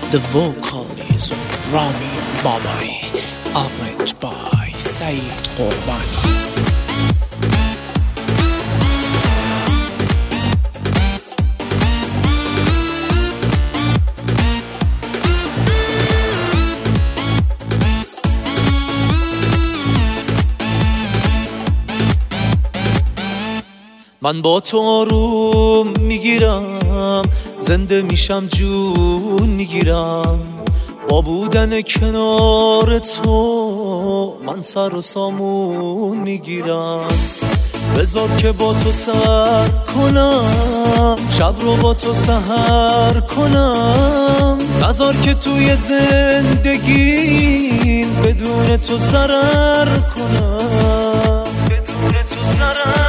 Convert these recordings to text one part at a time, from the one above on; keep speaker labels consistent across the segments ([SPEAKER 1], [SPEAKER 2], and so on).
[SPEAKER 1] The vocal is Rami Babai, arranged by Saeed Qurbani. من با تو آروم میگیرم، زنده میشم، جون میگیرم. با بودن کنار تو من سر و سامون میگیرم. بذار که با تو سر کنم، شب رو با تو سحر کنم. نذار که توی زندگیم بدون تو ضرر کنم، بدون تو ضرر.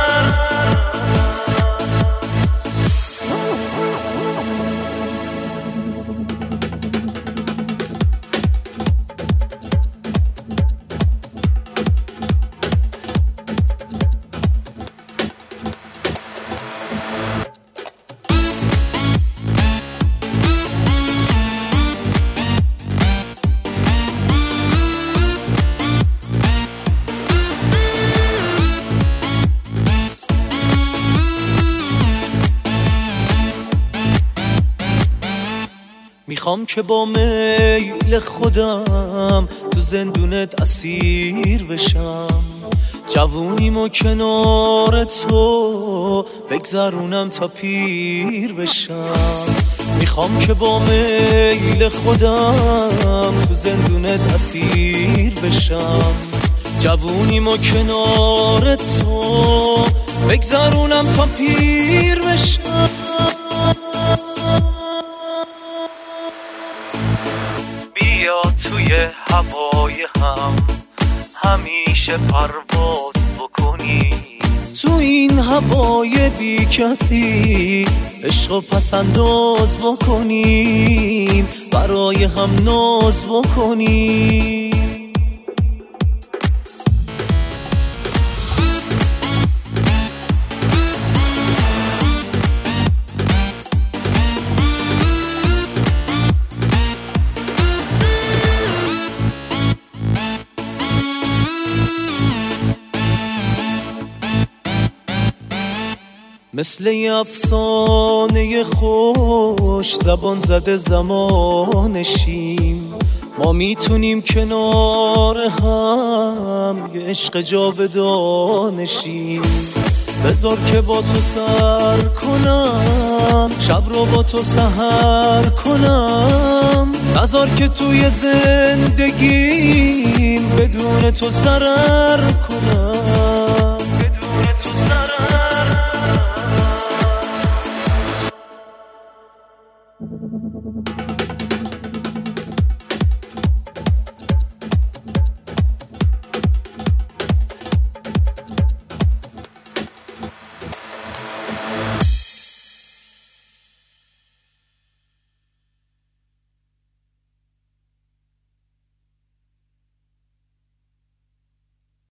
[SPEAKER 1] میخوام که با میل خودم تو زندونت اسیر بشم. جوونیمو کنار تو بگذرونم تا پیر بشم. میخوام که با میل خودم تو زندونت اسیر بشم. جوونیمو کنار تو بگذرونم تا پیر بشم. بیا توی هوای هم همیشه پرواز بکنی. تو این هوای بی کسی عشق و پسنداز بکنیم، برای هم ناز بکنیم. مثل یه افسانه خوش زبان زده زمانشیم. ما میتونیم کنار هم یه عشق جاودانشیم. بذار که با تو سر کنم، شب رو با تو سحر کنم. نذار که توی زندگیم بدون تو ضرر کنم، بدون تو ضرر.